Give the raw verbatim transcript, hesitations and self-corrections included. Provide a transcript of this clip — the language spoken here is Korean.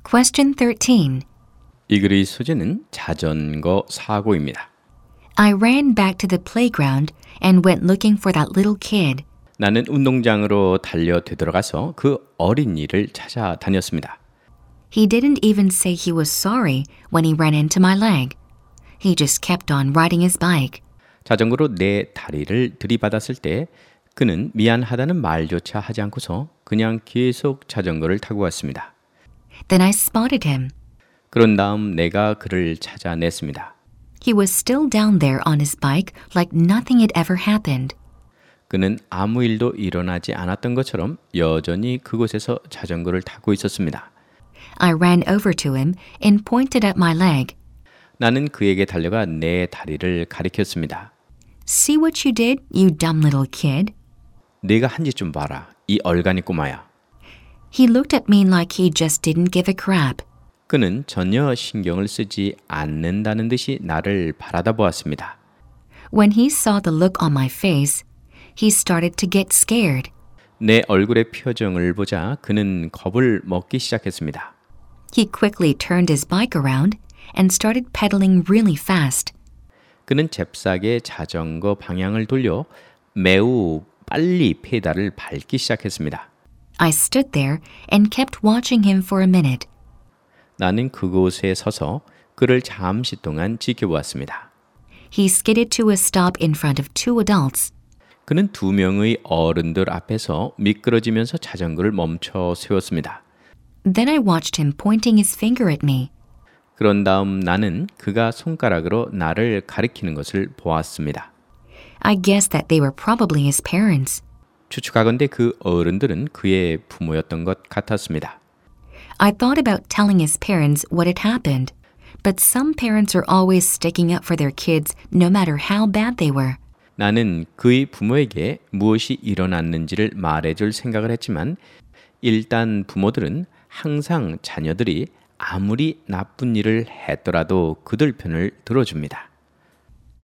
Question thirteen. 이 글의 소재는 자전거 사고입니다. I ran back to the playground and went looking for that little kid. 나는 운동장으로 달려 되돌아가서 그 어린이를 찾아다녔습니다. He didn't even say he was sorry when he ran into my leg. He just kept on riding his bike. 자전거로 내 다리를 들이받았을 때 그는 미안하다는 말조차 하지 않고서 그냥 계속 자전거를 타고 갔습니다. Then I spotted him. 그런 다음 내가 그를 찾아냈습니다. He was still down there on his bike like nothing had ever happened. 그는 아무 일도 일어나지 않았던 것처럼 여전히 그곳에서 자전거를 타고 있었습니다. I ran over to him and pointed at my leg. 나는 그에게 달려가 내 다리를 가리켰습니다. See what you did, you dumb little kid? 네가 한 짓 좀 봐라, 이 얼간이 꼬마야. He looked at me like he just didn't give a crap. 그는 전혀 신경을 쓰지 않는다는 듯이 나를 바라다 보았습니다. When he saw the look on my face, he started to get scared. 내 얼굴의 표정을 보자 그는 겁을 먹기 시작했습니다. He quickly turned his bike around and started pedaling really fast. 그는 잽싸게 자전거 방향을 돌려 매우 빨리 페달을 밟기 시작했습니다. I stood there and kept watching him for a minute. 나는 그곳에 서서 그를 잠시 동안 지켜보았습니다. He skidded to a stop in front of two adults. 그는 두 명의 어른들 앞에서 미끄러지면서 자전거를 멈춰 세웠습니다. Then I watched him pointing his finger at me. 그런 다음 나는 그가 손가락으로 나를 가리키는 것을 보았습니다. I guessed that they were probably his parents. 추측하건대 그 어른들은 그의 부모였던 것 같았습니다. I thought about telling his parents what had happened, but some parents are always sticking up for their kids no matter how bad they were. 나는 그의 부모에게 무엇이 일어났는지를 말해줄 생각을 했지만 일단 부모들은 항상 자녀들이 아무리 나쁜 일을 했더라도 그들 편을 들어줍니다.